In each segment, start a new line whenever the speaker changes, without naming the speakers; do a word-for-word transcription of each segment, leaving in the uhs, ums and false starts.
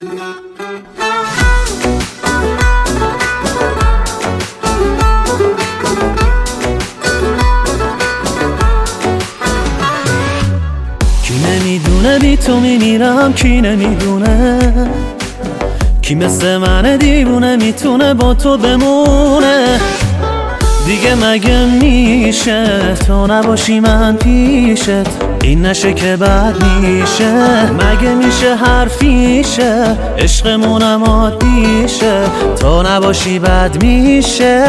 کی نمیدونه بی تو میمیرم، کی نمیدونه کی مثل من دیوونه میتونه با تو بمونه. دیگه مگه میشه تو نباشی من پیشت، این نشه که بد میشه. مگه میشه حرفیشه عشقمونم عادیشه، تو نباشی بد میشه.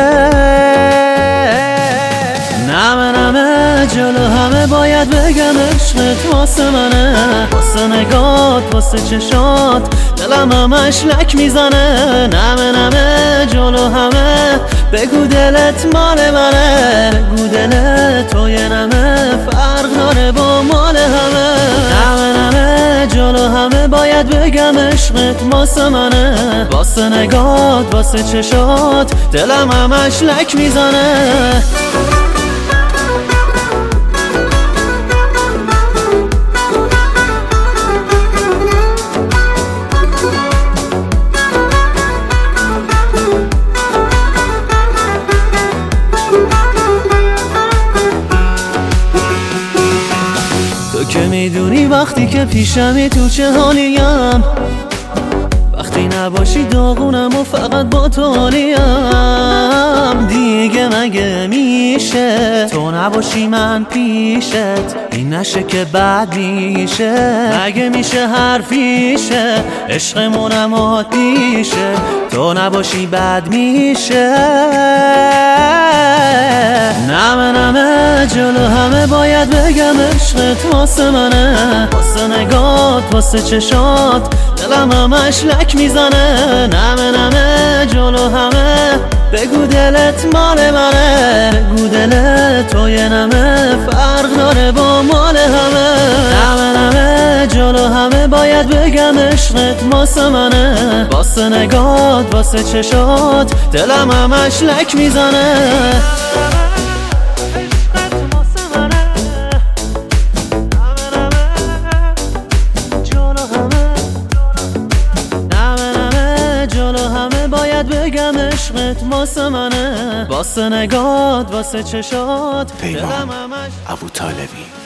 نمه نمه جلو همه باید بگم عشقت واسه منه، واسه نگات واسه چشات دلم همش لک میزنه. نمه نمه جلو همه بگو دلت مال منه، بگو دلت تو یه نمه فرق داره با مال همه. نمه نمه جلو همه باید بگم عشقت واسه منه، واسه نگات واسه چشات دلم همش لک میزنه. تو که میدونی وقتی که پیشمی تو چه حالیم، وقتی نباشی داغونم و فقط با تو حالیم. دیگه مگه میشه تو نباشی من پیشت، این نشه که بد میشه. مگه میشه حرفیشه عشقمونم عادیشه، تو نباشی بد میشه. نمه نمه جلو همه باید بگم عشقت واسه منه، واسه نگات واسه چشات دلم همش لک میزنه. نمه نمه جلو همه بگو دلت مال منه، بگو دلت تو یه نمه فرق داره با مال همه. نمه نمه جلو همه باید بگم عشقت واسه منه، واسه نگات واسه چشات دلم همش لک میزنه. بگم عشقت واسه منه، واسه نگات واسه چشات
پیمان ابوطالبی.